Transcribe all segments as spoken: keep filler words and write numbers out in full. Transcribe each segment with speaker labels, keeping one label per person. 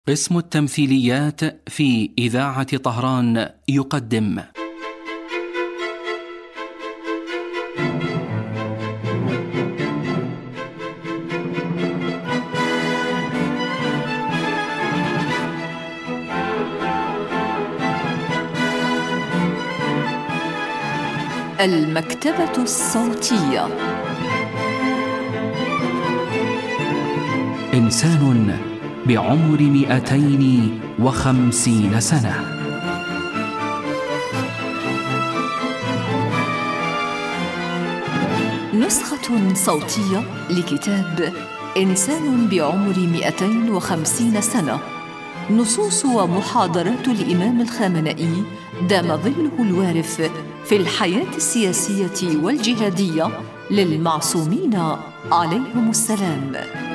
Speaker 1: قسم التمثيليات في إذاعة طهران يقدم
Speaker 2: المكتبة الصوتية.
Speaker 1: إنسان بعمر مئتين وخمسين سنة.
Speaker 2: نسخة صوتية لكتاب إنسان بعمر مئتين وخمسين سنة، نصوص ومحاضرات الإمام الخامنئي دام ظله الوارث في الحياة السياسية والجهادية للمعصومين عليهم السلام.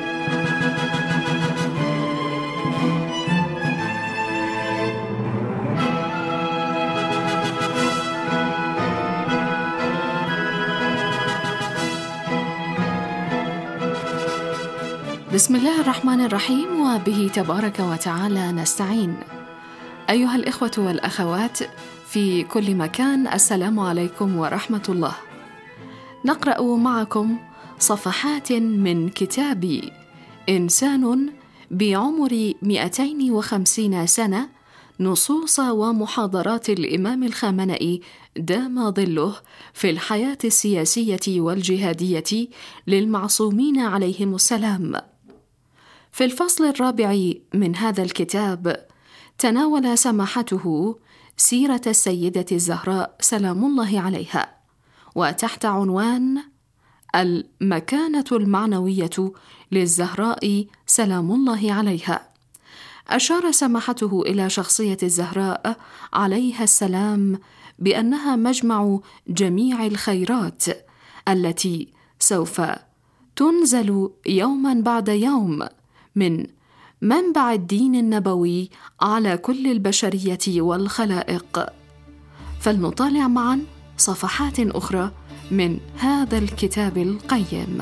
Speaker 3: بسم الله الرحمن الرحيم، وبه تبارك وتعالى نستعين. أيها الإخوة والأخوات في كل مكان، السلام عليكم ورحمة الله. نقرأ معكم صفحات من كتاب إنسان بعمر مئتين وخمسين سنة، نصوص ومحاضرات الإمام الخامنئي دام ظله في الحياة السياسية والجهادية للمعصومين عليهم السلام. في الفصل الرابع من هذا الكتاب تناول سماحته سيرة السيدة الزهراء سلام الله عليها، وتحت عنوان المكانة المعنوية للزهراء سلام الله عليها أشار سماحته إلى شخصية الزهراء عليها السلام بأنها مجمع جميع الخيرات التي سوف تنزل يوما بعد يوم من منبع الدين النبوي على كل البشرية والخلائق. فلنطالع معا صفحات أخرى من هذا الكتاب القيم.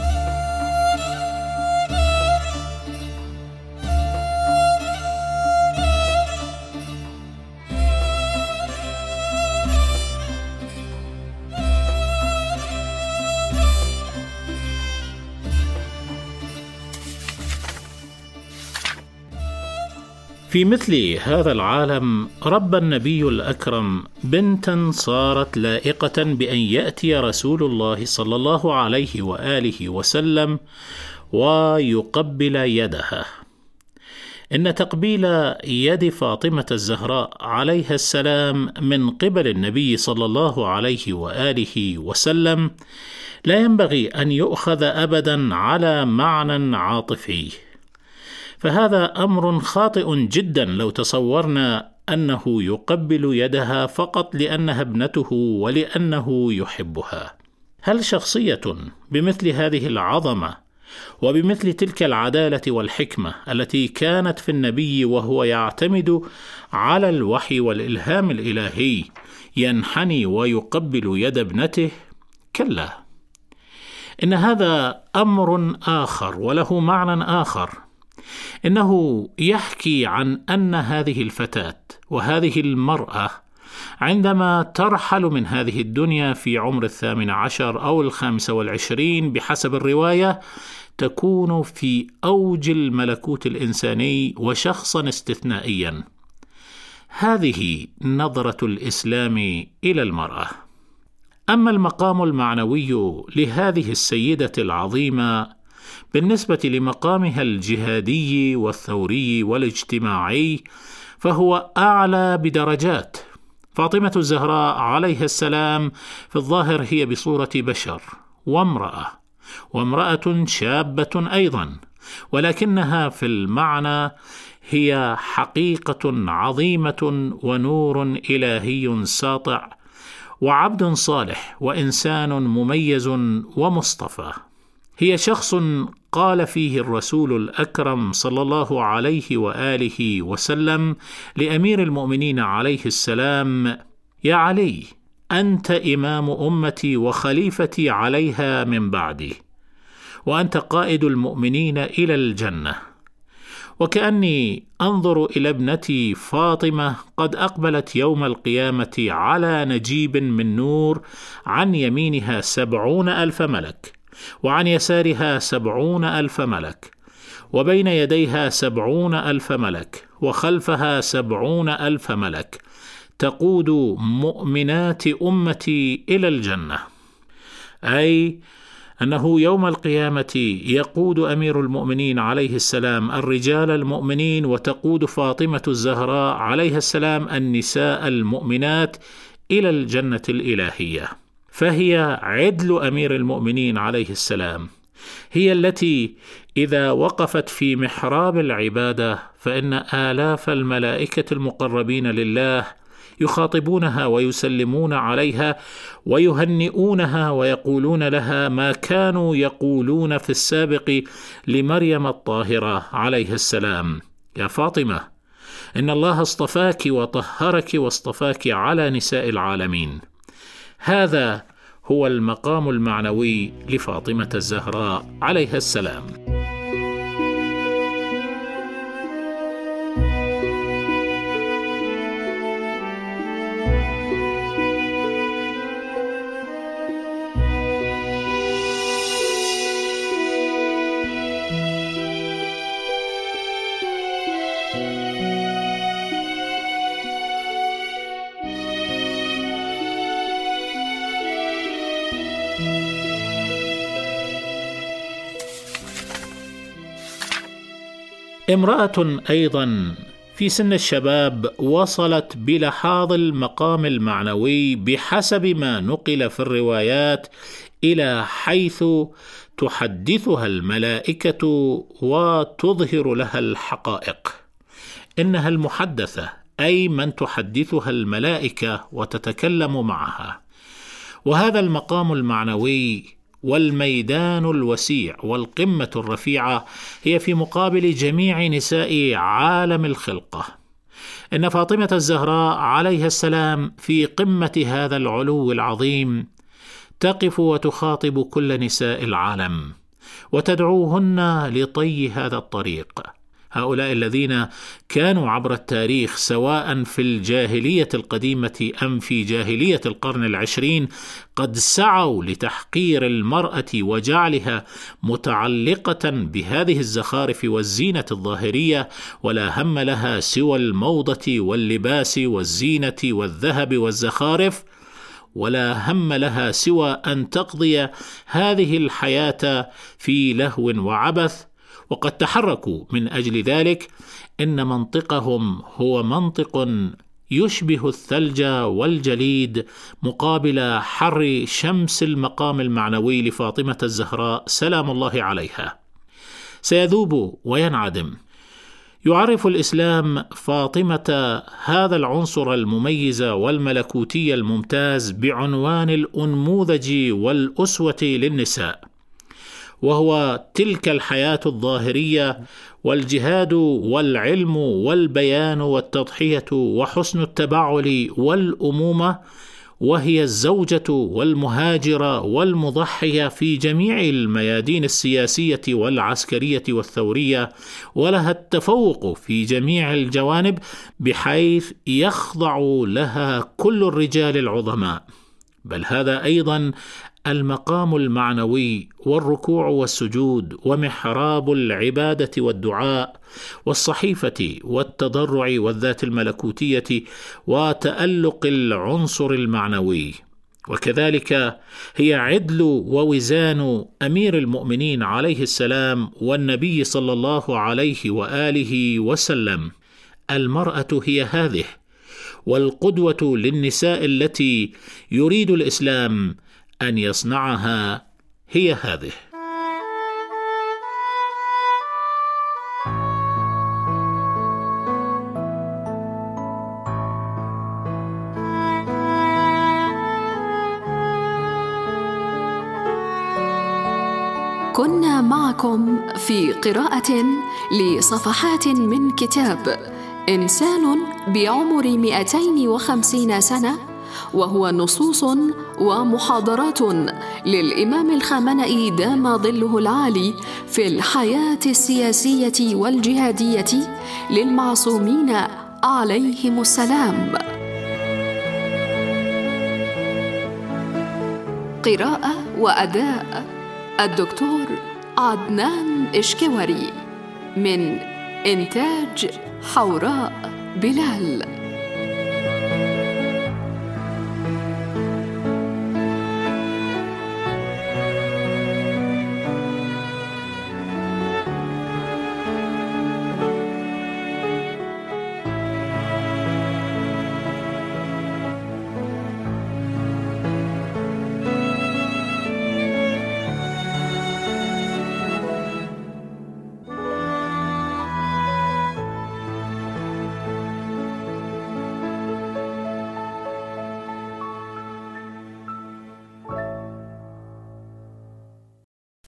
Speaker 4: في مثل هذا العالم ربى النبي الأكرم بنتا صارت لائقة بأن يأتي رسول الله صلى الله عليه وآله وسلم ويقبل يدها. إن تقبيل يد فاطمة الزهراء عليها السلام من قبل النبي صلى الله عليه وآله وسلم لا ينبغي أن يؤخذ أبدا على معنى عاطفي، فهذا أمر خاطئ جدا لو تصورنا أنه يقبل يدها فقط لأنها ابنته ولأنه يحبها. هل شخصية بمثل هذه العظمة وبمثل تلك العدالة والحكمة التي كانت في النبي وهو يعتمد على الوحي والإلهام الإلهي ينحني ويقبل يد ابنته؟ كلا، إن هذا أمر آخر وله معنى آخر. إنه يحكي عن أن هذه الفتاة وهذه المرأة عندما ترحل من هذه الدنيا في عمر الثامن عشر أو الخامس والعشرين بحسب الرواية، تكون في أوج الملكوت الإنساني وشخصا استثنائيا. هذه نظرة الإسلام إلى المرأة. أما المقام المعنوي لهذه السيدة العظيمة بالنسبة لمقامها الجهادي والثوري والاجتماعي فهو أعلى بدرجات. فاطمة الزهراء عليها السلام في الظاهر هي بصورة بشر وامرأة، وامرأة شابة أيضا، ولكنها في المعنى هي حقيقة عظيمة ونور إلهي ساطع وعبد صالح وإنسان مميز ومصطفى. هي شخص قال فيه الرسول الأكرم صلى الله عليه وآله وسلم لأمير المؤمنين عليه السلام: يا علي، أنت إمام أمتي وخليفتي عليها من بعدي، وأنت قائد المؤمنين إلى الجنة، وكأني أنظر إلى ابنتي فاطمة قد أقبلت يوم القيامة على نجيب من نور، عن يمينها سبعون ألف ملك، وعن يسارها سبعون ألف ملك، وبين يديها سبعون ألف ملك، وخلفها سبعون ألف ملك، تقود مؤمنات أمتي إلى الجنة. أي أنه يوم القيامة يقود أمير المؤمنين عليه السلام الرجال المؤمنين، وتقود فاطمة الزهراء عليها السلام النساء المؤمنات إلى الجنة الإلهية. فهي عدل أمير المؤمنين عليه السلام، هي التي إذا وقفت في محراب العبادة فإن آلاف الملائكة المقربين لله يخاطبونها ويسلمون عليها ويهنئونها ويقولون لها ما كانوا يقولون في السابق لمريم الطاهرة عليه السلام: يا فاطمة، إن الله اصطفاك وطهرك واصطفاك على نساء العالمين. هذا هو المقام المعنوي لفاطمة الزهراء عليها السلام. امرأة أيضا في سن الشباب وصلت بلحاظ المقام المعنوي بحسب ما نقل في الروايات إلى حيث تحدثها الملائكة وتظهر لها الحقائق. إنها المحدثة، أي من تحدثها الملائكة وتتكلم معها. وهذا المقام المعنوي والميدان الوسيع والقمة الرفيعة هي في مقابل جميع نساء عالم الخلقة. إن فاطمة الزهراء عليها السلام في قمة هذا العلو العظيم، تقف وتخاطب كل نساء العالم وتدعوهن لطي هذا الطريق. هؤلاء الذين كانوا عبر التاريخ سواء في الجاهلية القديمة أم في جاهلية القرن العشرين قد سعوا لتحقير المرأة وجعلها متعلقة بهذه الزخارف والزينة الظاهرية، ولا هم لها سوى الموضة واللباس والزينة والذهب والزخارف، ولا هم لها سوى أن تقضي هذه الحياة في لهو وعبث. وقد تحركوا من أجل ذلك. إن منطقهم هو منطق يشبه الثلج والجليد مقابل حر شمس المقام المعنوي لفاطمة الزهراء سلام الله عليها. سيذوب وينعدم. يعرف الإسلام فاطمة هذا العنصر المميز والملكوتي الممتاز بعنوان الأنموذج والأسوة للنساء، وهو تلك الحياة الظاهرية والجهاد والعلم والبيان والتضحية وحسن التبعل والأمومة، وهي الزوجة والمهاجرة والمضحية في جميع الميادين السياسية والعسكرية والثورية، ولها التفوق في جميع الجوانب بحيث يخضع لها كل الرجال العظماء. بل هذا أيضا المقام المعنوي والركوع والسجود ومحراب العبادة والدعاء والصحيفة والتضرع والذات الملكوتية وتألق العنصر المعنوي. وكذلك هي عدل ووزان أمير المؤمنين عليه السلام والنبي صلى الله عليه وآله وسلم. المرأة هي هذه، والقدوة للنساء التي يريد الإسلام أن يصنعها هي هذه.
Speaker 3: كنا معكم في قراءة لصفحات من كتاب إنسان بعمر مئتين وخمسين سنة، وهو نصوص ومحاضرات للإمام الخامنئي دام ظله العالي في الحياة السياسية والجهادية للمعصومين عليهم السلام. قراءة وأداء الدكتور عدنان إشكواري، من إنتاج حوراء بلال.